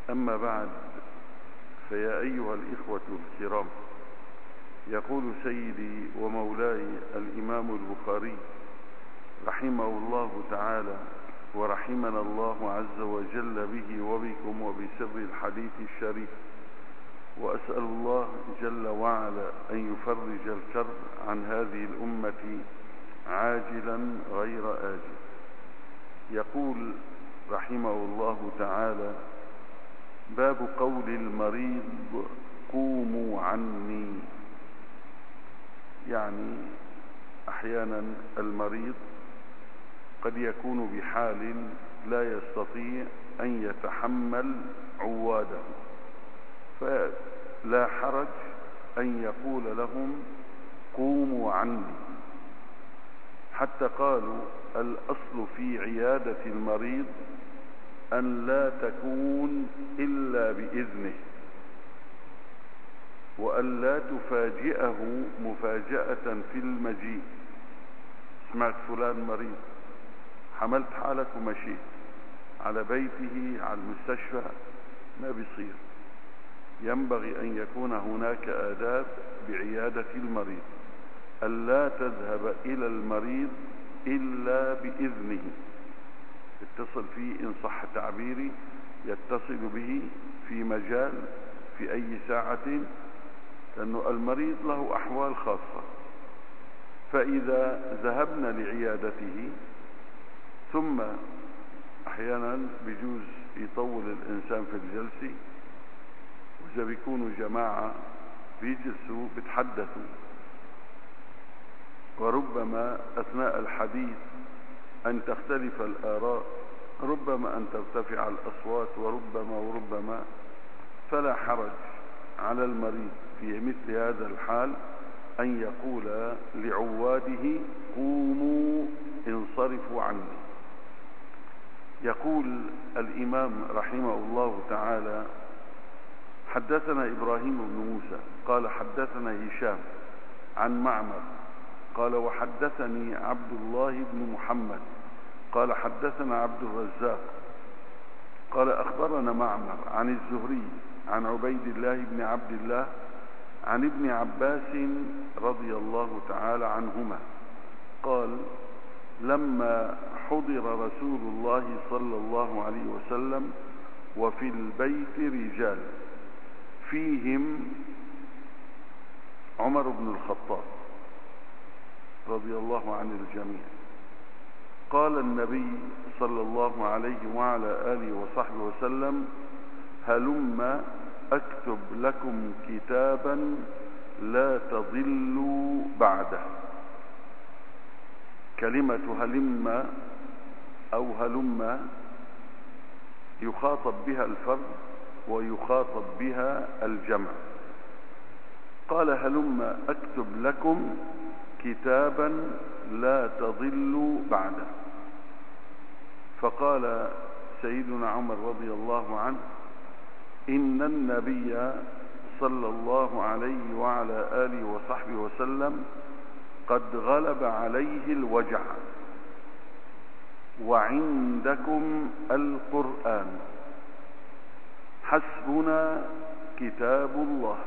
أما بعد، فيا أيها الإخوة الكرام، يقول سيدي ومولاي الإمام البخاري رحمه الله تعالى ورحمنا الله عز وجل به وبكم وبسر الحديث الشريف، وأسأل الله جل وعلا أن يفرج الكرب عن هذه الأمة عاجلا غير آجل. يقول رحمه الله تعالى: باب قول المريض قوموا عني. يعني أحيانا المريض قد يكون بحال لا يستطيع أن يتحمل عواده، فلا حرج أن يقول لهم قوموا عني. حتى قالوا الأصل في عيادة المريض أن لا تكون إلا بإذنه، وأن لا تفاجئه مفاجأة في المجيء. سمعت فلان مريض، حملت حالك ومشيت على بيته على المستشفى، ما بيصير. ينبغي أن يكون هناك آداب بعيادة المريض، أن لا تذهب إلى المريض إلا بإذنه. اتصل فيه إن صح تعبيري، يتصل به في مجال في أي ساعة، لأنه المريض له أحوال خاصة. فإذا ذهبنا لعيادته، ثم أحيانا بيجوز يطول الإنسان في الجلسة، وإذا بيكونوا جماعة بيجلسوا بيتحدثوا، وربما أثناء الحديث أن تختلف الآراء، ربما أن ترتفع الأصوات، وربما فلا حرج على المريض في مثل هذا الحال أن يقول لعواده قوموا انصرفوا عني. يقول الإمام رحمه الله تعالى: حدثنا إبراهيم بن موسى قال حدثنا هشام عن معمر قال وحدثني عبد الله بن محمد قال حدثنا عبد الرزاق قال أخبرنا معمر عن الزهري عن عبيد الله بن عبد الله عن ابن عباس رضي الله تعالى عنهما قال: لما حضر رسول الله صلى الله عليه وسلم وفي البيت رجال فيهم عمر بن الخطاب رضي الله عن الجميع، قال النبي صلى الله عليه وعلى آله وصحبه وسلم: هلم أكتب لكم كتابا لا تضلوا بعده. كلمة هلم أو هلم يخاطب بها الفرد ويخاطب بها الجمع. قال: هلم أكتب لكم كتابا لا تضلوا بعده. فقال سيدنا عمر رضي الله عنه: إن النبي صلى الله عليه وعلى آله وصحبه وسلم قد غلب عليه الوجع، وعندكم القرآن، حسبنا كتاب الله.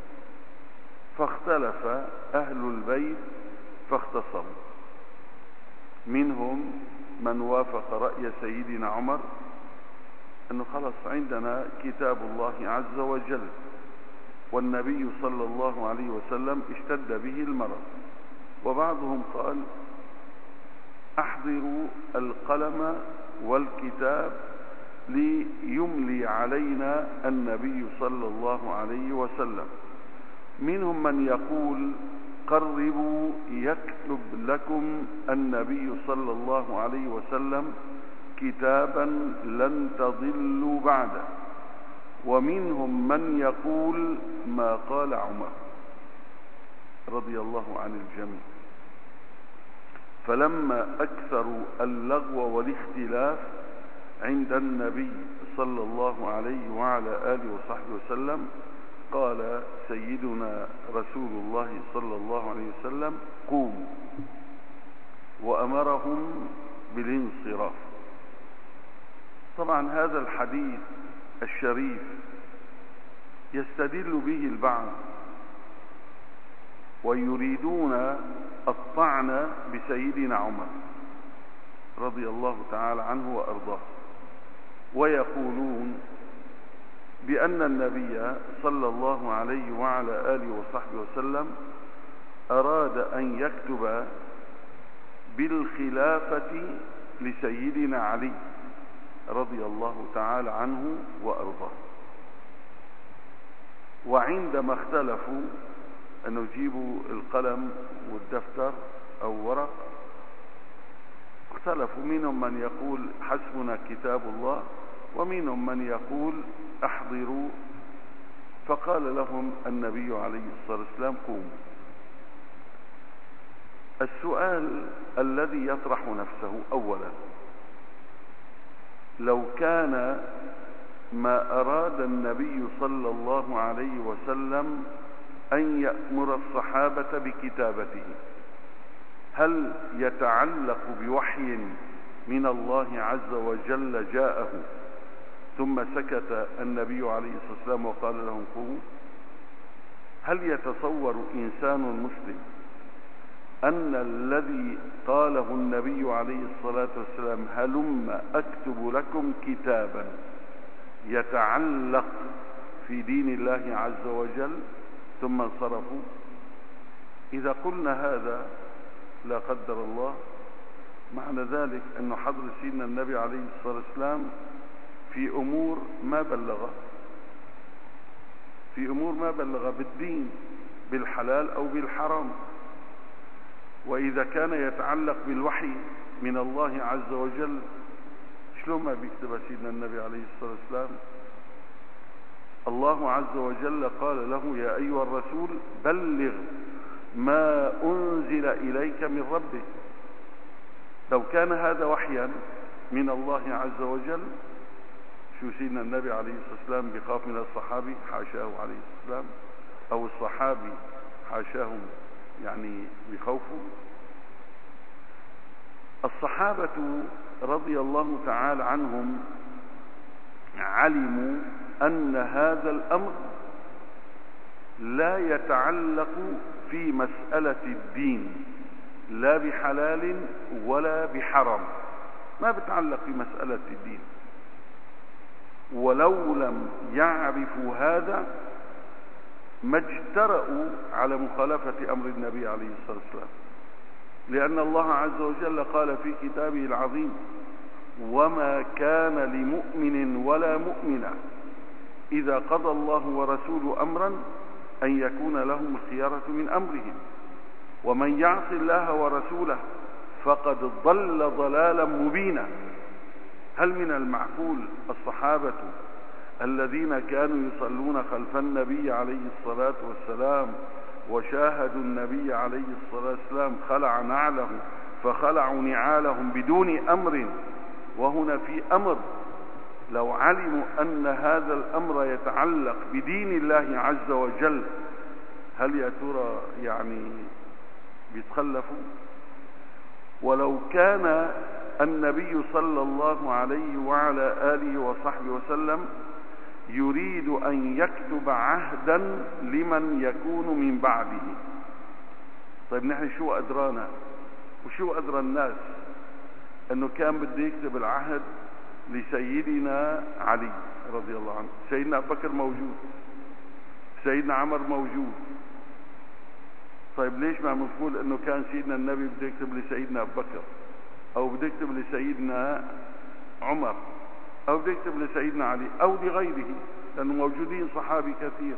فاختلف أهل البيت فاختصروا، منهم من وافق رأي سيدنا عمر أنه خلص عندنا كتاب الله عز وجل، والنبي صلى الله عليه وسلم اشتد به المرض. وبعضهم قال: أحضروا القلم والكتاب ليملي علينا النبي صلى الله عليه وسلم. منهم من يقول: قربوا يكتب لكم النبي صلى الله عليه وسلم كتابا لن تضلوا بعده. ومنهم من يقول ما قال عمر رضي الله عن الجميع. فلما أكثروا اللغو والاختلاف عند النبي صلى الله عليه وعلى آله وصحبه وسلم، قال سيدنا رسول الله صلى الله عليه وسلم: قوموا، وأمرهم بالانصراف. طبعا هذا الحديث الشريف يستدل به البعض ويريدون الطعن بسيدنا عمر رضي الله تعالى عنه وأرضاه، ويقولون بأن النبي صلى الله عليه وعلى آله وصحبه وسلم أراد أن يكتب بالخلافة لسيدنا علي رضي الله تعالى عنه وأرضاه. وعندما اختلفوا أن يجيبوا القلم والدفتر أو ورق، اختلفوا، منهم من يقول حسبنا كتاب الله، ومنهم من يقول احضروا، فقال لهم النبي عليه الصلاة والسلام قوموا. السؤال الذي يطرح نفسه أولا، لو كان ما أراد النبي صلى الله عليه وسلم أن يأمر الصحابة بكتابته، هل يتعلق بوحي من الله عز وجل جاءه ثم سكت النبي عليه الصلاة والسلام وقال لهم قوموا؟ هل يتصور إنسان مسلم أن الذي قاله النبي عليه الصلاة والسلام هلم أكتب لكم كتابا يتعلق في دين الله عز وجل ثم انصرفوا؟ إذا قلنا هذا لا قدر الله، معنى ذلك أن حضر سيدنا النبي عليه الصلاة والسلام في أمور ما بلغ بالدين، بالحلال أو بالحرام. وإذا كان يتعلق بالوحي من الله عز وجل، شلون ما بيكتب سيدنا النبي عليه الصلاة والسلام؟ الله عز وجل قال له يا أيها الرسول بلغ ما أنزل إليك من ربك. لو كان هذا وحيا من الله عز وجل، شو سيدنا النبي عليه الصلاة والسلام بخاف من الصحابي؟ حاشاه عليه الصلاة والسلام، أو الصحابي حاشاهم يعني بخوفه. الصحابة رضي الله تعالى عنهم علموا أن هذا الأمر لا يتعلق في مسألة الدين لا بحلال ولا بحرام، ما بتعلق في مسألة الدين. ولو لم يعرفوا هذا ما اجترأوا على مخالفة أمر النبي عليه الصلاة والسلام، لأن الله عز وجل قال في كتابه العظيم وما كان لمؤمن ولا مؤمنة إذا قضى الله ورسوله أمرا أن يكون لهم الخيارة من أمرهم ومن يعص الله ورسوله فقد ضل ضلالا مبينا. هل من المعقول الصحابة الذين كانوا يصلون خلف النبي عليه الصلاة والسلام وشاهدوا النبي عليه الصلاة والسلام خلع نعله فخلعوا نعالهم بدون أمر، وهنا في أمر، لو علموا أن هذا الأمر يتعلق بدين الله عز وجل هل يا ترى يعني بيتخلفوا؟ ولو كان النبي صلى الله عليه وعلى آله وصحبه وسلم يريد أن يكتب عهدا لمن يكون من بعده، طيب نحن شو أدرانا وشو أدرى الناس أنه كان بده يكتب العهد لسيدنا علي رضي الله عنه؟ سيدنا أبو بكر موجود، سيدنا عمر موجود، طيب ليش ما بنقول أنه كان سيدنا النبي بده يكتب لسيدنا أبو بكر أو بده يكتب لسيدنا عمر أو بده يكتب لسيدنا علي أو لغيره، لأنه موجودين صحابي كثير.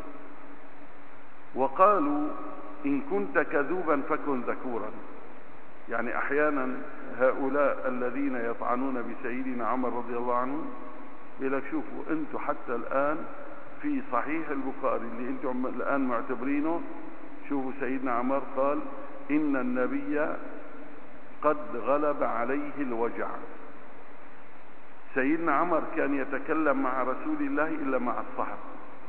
وقالوا إن كنت كذوبا فكن ذكورا، يعني أحيانا هؤلاء الذين يطعنون بسيدنا عمر رضي الله عنه يقول لك شوفوا أنتم حتى الآن في صحيح البخاري اللي أنتم الآن معتبرينه، شوفوا سيدنا عمر قال إن النبي قد غلب عليه الوجع. سيدنا عمر كان يتكلم مع رسول الله إلا مع الصحابة،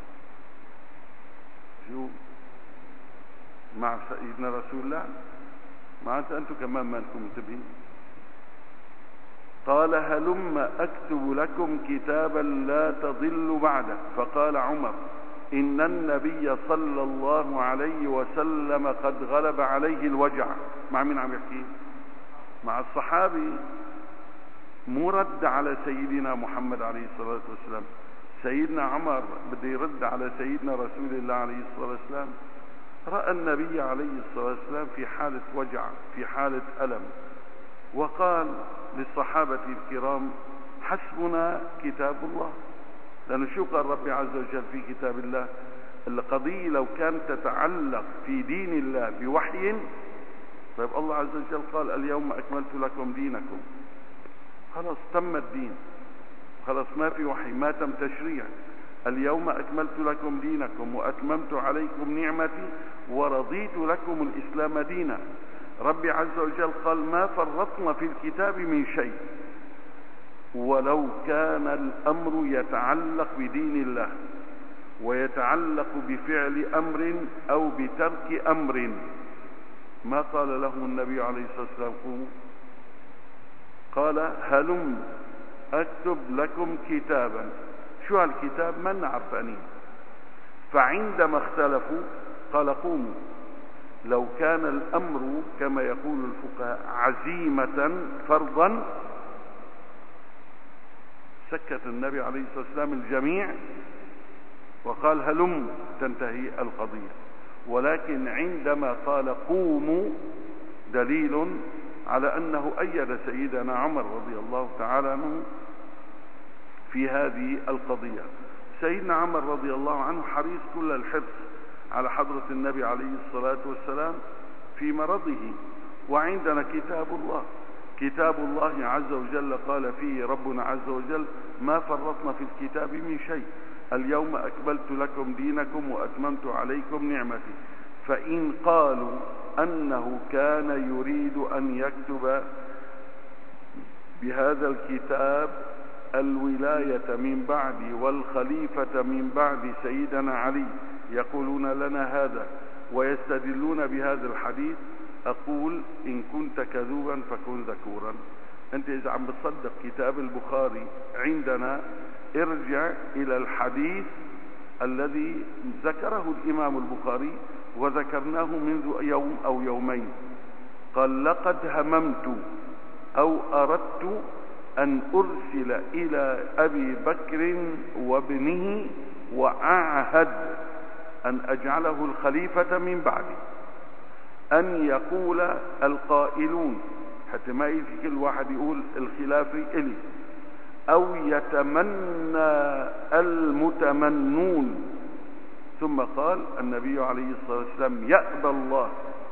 شو مع سيدنا رسول الله؟ معناته أنتم كمان ما أنتم منتبهين. قال هلم أكتب لكم كتابا لا تضلوا بعده. فقال عمر إن النبي صلى الله عليه وسلم قد غلب عليه الوجع. مع مين عم يحكي؟ مع الصحابي، مو رد على سيدنا محمد عليه الصلاة والسلام. سيدنا عمر بده يرد على سيدنا رسول الله عليه الصلاة والسلام. رأى النبي عليه الصلاة والسلام في حالة وجع، في حالة ألم، وقال للصحابة الكرام حسبنا كتاب الله. لأنه شو قال ربي عز وجل في كتاب الله؟ القضية لو كانت تتعلق في دين الله بوحي، طيب الله عز وجل قال اليوم أكملت لكم دينكم، خلاص تم الدين، خلاص ما في وحي، ما تم تشريع. اليوم أكملت لكم دينكم وأتممت عليكم نعمتي ورضيت لكم الإسلام دينا. ربي عز وجل قال ما فرطنا في الكتاب من شيء. ولو كان الأمر يتعلق بدين الله ويتعلق بفعل أمر أو بترك أمر، ما قال لهم النبي عليه الصلاة والسلام قوموا؟ قال هلم أكتب لكم كتابا. شو هالكتاب؟ ما نعرف أنين. فعندما اختلفوا قال قوموا. لو كان الأمر كما يقول الفقهاء عزيمة فرضا سكت النبي عليه الصلاة والسلام الجميع وقال هلم تنتهي القضية. ولكن عندما قال قوموا دليل على أنه أيد سيدنا عمر رضي الله تعالى عنه في هذه القضية. سيدنا عمر رضي الله عنه حريص كل الحرص على حضرة النبي عليه الصلاة والسلام في مرضه. وعندنا كتاب الله، كتاب الله عز وجل قال فيه ربنا عز وجل ما فرطنا في الكتاب من شيء، اليوم أكملت لكم دينكم وأتممت عليكم نعمتي. فإن قالوا أنه كان يريد أن يكتب بهذا الكتاب الولاية من بعد والخليفة من بعد سيدنا علي، يقولون لنا هذا ويستدلون بهذا الحديث، أقول إن كنت كذوبا فكن ذكورا. أنت إذا عم بتصدق كتاب البخاري عندنا ارجع إلى الحديث الذي ذكره الإمام البخاري وذكرناه منذ يوم أو يومين. قال لقد هممت أو أردت أن أرسل إلى أبي بكر وابنه وأعهد أن أجعله الخليفة من بعدي، أن يقول القائلون، حتى ما يجي كل واحد يقول الخلافة إلي، أو يتمنى المتمنون. ثم قال النبي عليه الصلاة والسلام يأبى الله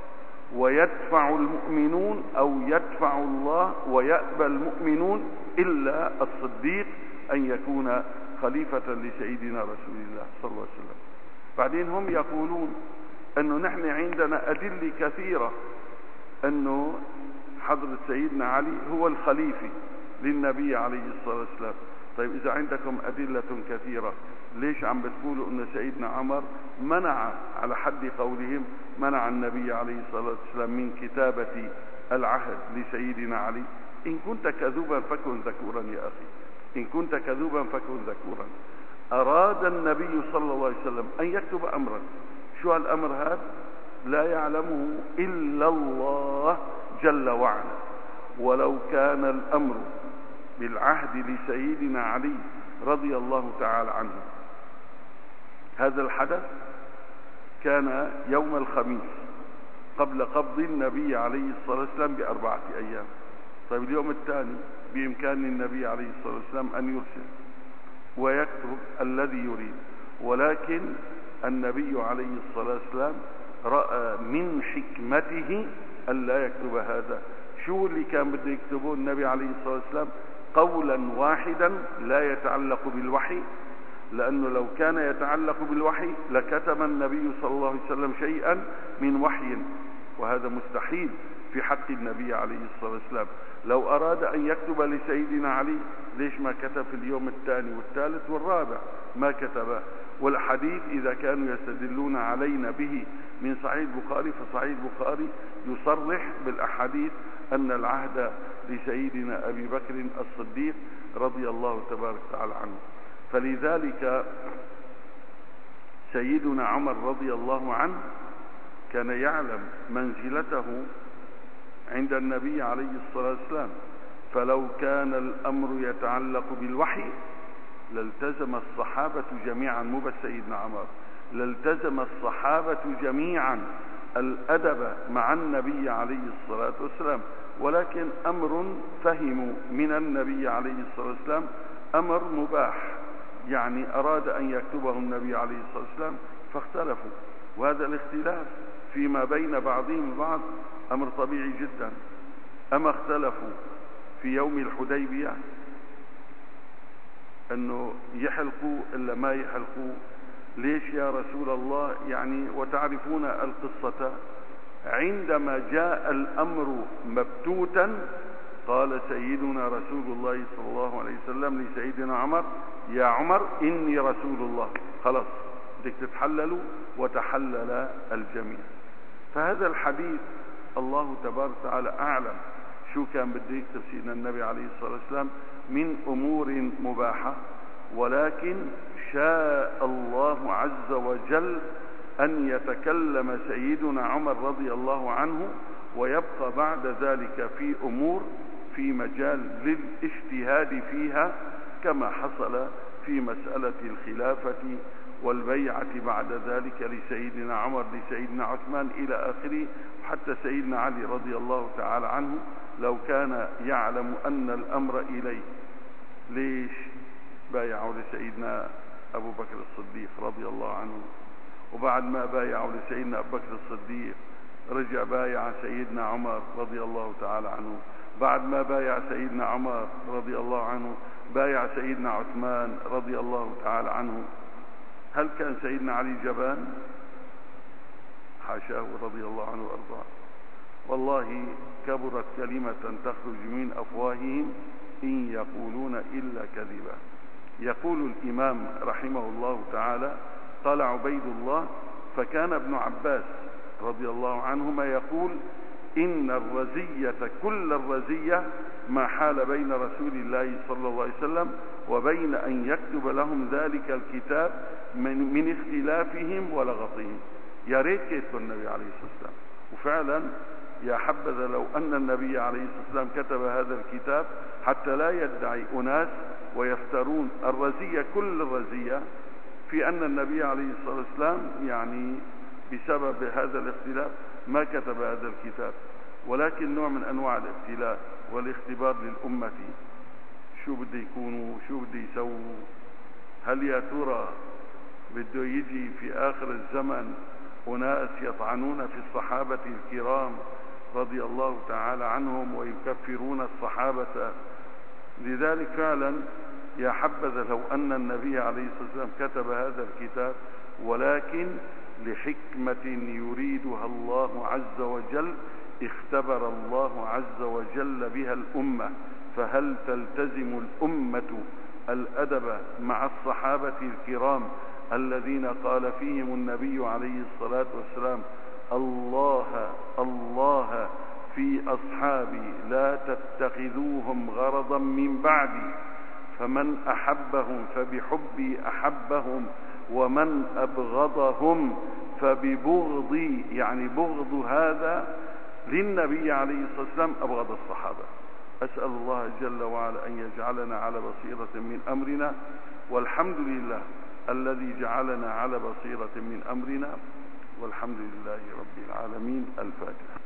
ويدفع المؤمنون، أو يدفع الله ويأبى المؤمنون إلا الصديق أن يكون خليفة لسيدنا رسول الله صلى الله عليه وسلم. بعدين هم يقولون أنه نحن عندنا أدلة كثيرة أنه حضرة سيدنا علي هو الخليفة للنبي عليه الصلاة والسلام. طيب إذا عندكم أدلة كثيرة ليش عم بتقولوا أن سيدنا عمر منع على حد قولهم منع النبي عليه الصلاة والسلام من كتابة العهد لسيدنا علي؟ إن كنت كذوبا فكن ذكورا يا أخي، إن كنت كذوبا فكن ذكورا. أراد النبي صلى الله عليه وسلم أن يكتب أمرا، شو هالأمر هذا؟ لا يعلمه إلا الله جل وعلا. ولو كان الأمر بالعهد لسيدنا علي رضي الله تعالى عنه، هذا الحدث كان يوم الخميس قبل قبض النبي عليه الصلاة والسلام ب4 أيام. طيب اليوم الثاني بإمكان النبي عليه الصلاة والسلام أن يرسل ويكتب الذي يريد، ولكن النبي عليه الصلاة والسلام رأى من حكمته أن لا يكتب هذا. شو اللي كان بده يكتبه النبي عليه الصلاة والسلام؟ قولا واحدا لا يتعلق بالوحي، لأنه لو كان يتعلق بالوحي لكتب النبي صلى الله عليه وسلم شيئا من وحي، وهذا مستحيل في حق النبي عليه الصلاة والسلام. لو أراد أن يكتب لسيدنا علي ليش ما كتب في اليوم الثاني والثالث والرابع؟ ما كتبه. والحديث إذا كانوا يستدلون علينا به من صحيح البخاري، فصحيح البخاري يصرح بالأحاديث أن العهد لسيدنا أبي بكر الصديق رضي الله تبارك وتعالى عنه. فلذلك سيدنا عمر رضي الله عنه كان يعلم منزلته عند النبي عليه الصلاة والسلام، فلو كان الأمر يتعلق بالوحي لالتزم الصحابة جميعا، مو بس سيدنا عمر، لالتزم الصحابة جميعا الأدب مع النبي عليه الصلاة والسلام. ولكن أمر فهموا من النبي عليه الصلاة والسلام أمر مباح، يعني أراد أن يكتبه النبي عليه الصلاة والسلام فاختلفوا، وهذا الاختلاف فيما بين بعضهم البعض أمر طبيعي جدا. أما اختلفوا في يوم الحديبية أنه يحلقوا إلا ما يحلقوا؟ ليش يا رسول الله؟ يعني وتعرفون القصة، عندما جاء الأمر مبتوتا قال سيدنا رسول الله صلى الله عليه وسلم لسيدنا عمر: يا عمر إني رسول الله، خلاص بدك تتحللوا، وتحلل الجميع. فهذا الحديث الله تبارك وتعالى أعلم شو كان بده يكتب سيدنا النبي عليه الصلاة والسلام من أمور مباحة، ولكن شاء الله عز وجل أن يتكلم سيدنا عمر رضي الله عنه، ويبقى بعد ذلك في أمور في مجال للاجتهاد فيها، كما حصل في مسألة الخلافة والبيعة بعد ذلك لسيدنا عمر لسيدنا عثمان إلى آخره. حتى سيدنا علي رضي الله تعالى عنه لو كان يعلم أن الأمر إليه، ليش بايعوا لسيدنا أبو بكر الصديق رضي الله عنه؟ وبعد ما بايعوا لسيدنا أبو بكر الصديق رجع بايع سيدنا عمر رضي الله تعالى عنه، بعد ما بايع سيدنا عمر رضي الله عنه بايع سيدنا عثمان رضي الله تعالى عنه. هل كان سيدنا علي جبان؟ حاشاه رضي الله عنه وارضاه. والله كبرت كلمة تخرج من أفواههم إن يقولون إلا كذبا. يقول الإمام رحمه الله تعالى: قال عبيد الله: فكان ابن عباس رضي الله عنهما يقول: إن الرزية كل الرزية ما حال بين رسول الله صلى الله عليه وسلم وبين أن يكتب لهم ذلك الكتاب من اختلافهم ولغطهم. يا ريت يكتب النبي عليه الصلاة والسلام. وفعلا يا حبذا لو أن النبي عليه الصلاة والسلام كتب هذا الكتاب حتى لا يدعي أناس ويفترون الرزية كل الرزية في أن النبي عليه الصلاة والسلام يعني بسبب هذا الاختلاف ما كتب هذا الكتاب. ولكن نوع من أنواع الابتلاء والاختبار للأمة، شو بده يكونوا، شو بده يسووا. هل يا ترى بده يجي في آخر الزمن أناس يطعنون في الصحابة الكرام رضي الله تعالى عنهم ويكفرون الصحابة؟ لذلك فعلا يا حبذا لو أن النبي عليه الصلاة والسلام كتب هذا الكتاب، ولكن لحكمة يريدها الله عز وجل اختبر الله عز وجل بها الأمة. فهل تلتزم الأمة الأدب مع الصحابة الكرام الذين قال فيهم النبي عليه الصلاة والسلام: الله الله في أصحابي لا تتخذوهم غرضا من بعدي، فمن أحبهم فبحبي أحبهم، ومن أبغضهم فببغضي، يعني بغض هذا للنبي عليه الصلاة والسلام أبغض الصحابة. أسأل الله جل وعلا أن يجعلنا على بصيرة من أمرنا، والحمد لله الذي جعلنا على بصيرة من أمرنا، والحمد لله رب العالمين. الفاتحة.